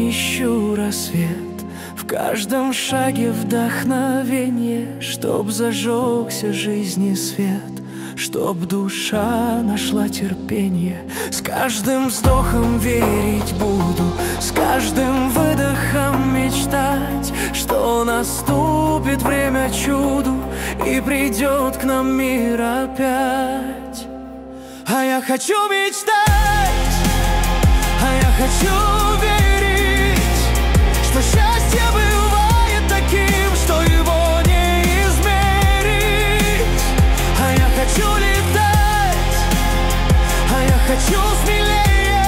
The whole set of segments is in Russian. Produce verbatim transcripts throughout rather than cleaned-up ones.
ищу рассвет, в каждом шаге вдохновение, чтоб зажегся жизни свет, чтоб душа нашла терпение. С каждым вздохом верить буду, с каждым выдохом мечтать, что наступит время чуду и придет к нам мир опять. А я хочу мечтать, а я хочу верить, что счастье бывает таким, что его не измерить. А я хочу летать, а я хочу смелее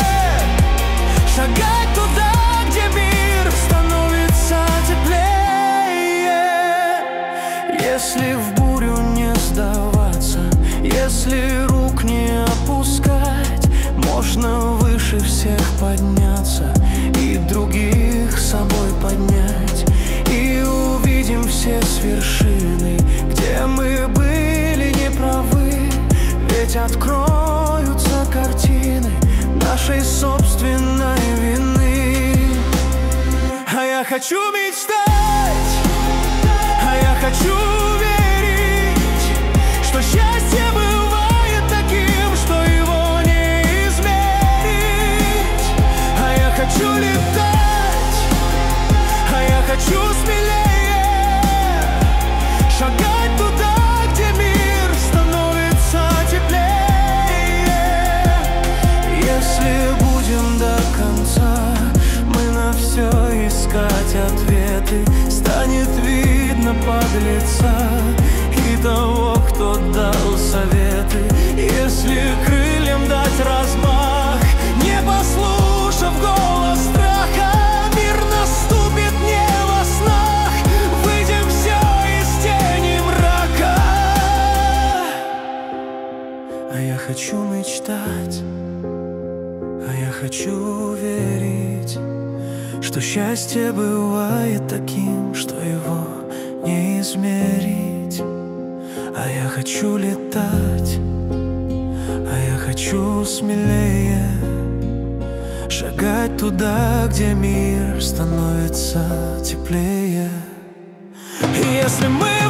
шагать туда, где мир становится теплее. Если в бурю не сдаваться, если рук не опускать, можно выше всех подняться и других с собой поднять. И увидим все с вершины, где мы были неправы, ведь откроются картины нашей собственной вины. А я хочу мечтать, а я хочу верить, что счастье бывает таким, что его не измерить. А я хочу летать, а я хочу смелее шагать туда, где мир становится теплее. Если будем до конца мы на все искать ответы, станет видно подлеца и того, кто дал советы. Если крыльям дать размах, не послушав голос страха, мир наступит не во снах, выйдем все из тени мрака. А я хочу мечтать, а я хочу верить, что счастье бывает таким, что его не измерить. А я хочу летать, а я хочу смелее шагать туда, где мир становится теплее. И если мы